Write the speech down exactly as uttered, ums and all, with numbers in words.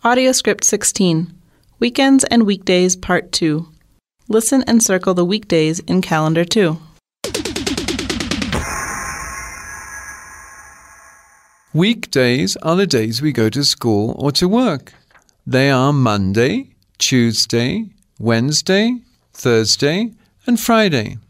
Audio Script sixteen, Weekends and Weekdays Part two. Listen and circle the weekdays in Calendar two. Weekdays are the days we go to school or to work. They are Monday, Tuesday, Wednesday, Thursday, and Friday.